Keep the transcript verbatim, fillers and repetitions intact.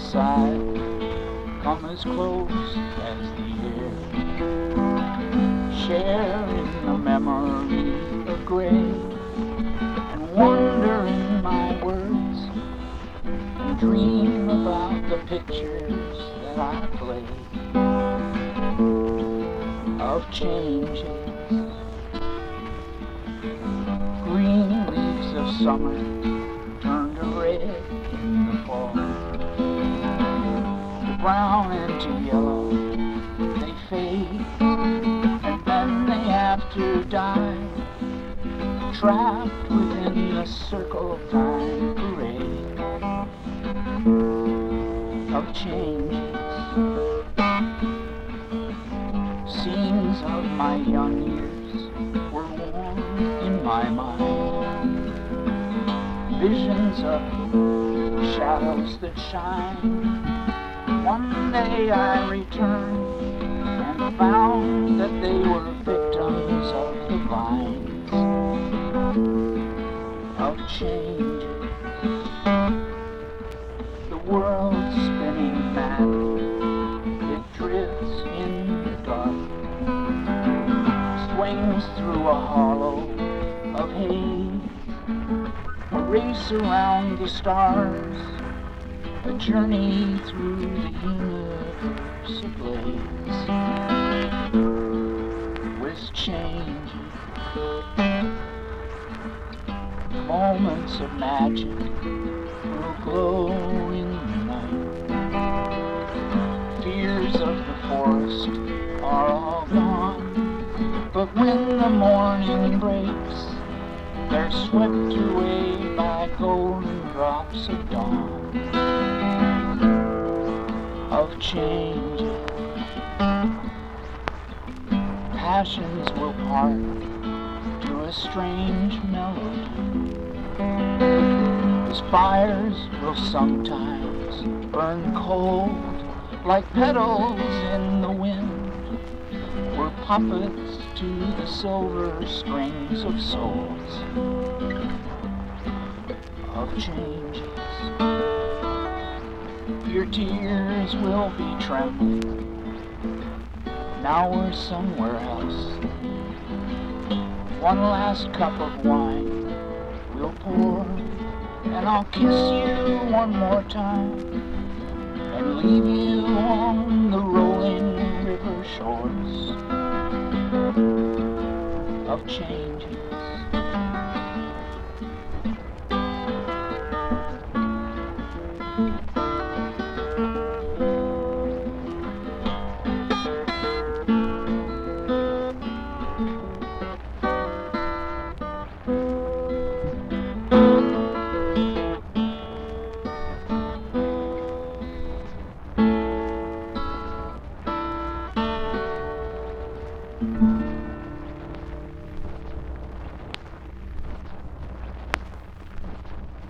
side, come as close as the air, share in the memory of gray, and wonder in my words, and dream about the pictures that I play of changes. Green leaves of summer turn to red in the fall, to brown and to yellow they fade, and then they have to die, trapped within the circle time parade of changes. Scenes of my young years were worn in my mind, visions of shadows that shine. One day I returned and found that they were victims of the vines of changes. The world's spinning madly, it drifts in the dark, swings through a hollow of haze, a race around the stars, a journey through the universe ablaze with changes. Moments of magic will glow in the night. Fears of the forest are all gone, but when the morning breaks, they're swept away by golden drops of dawn of changes. Passions will part to a strange melody, as fires will sometimes burn cold like petals in the wind. We're puppets to the silver strings of souls of changes. Your tears will be trembling, now we're somewhere else. One last cup of wine we'll pour, and I'll kiss you one more time and leave you on the rolling river shores of changes.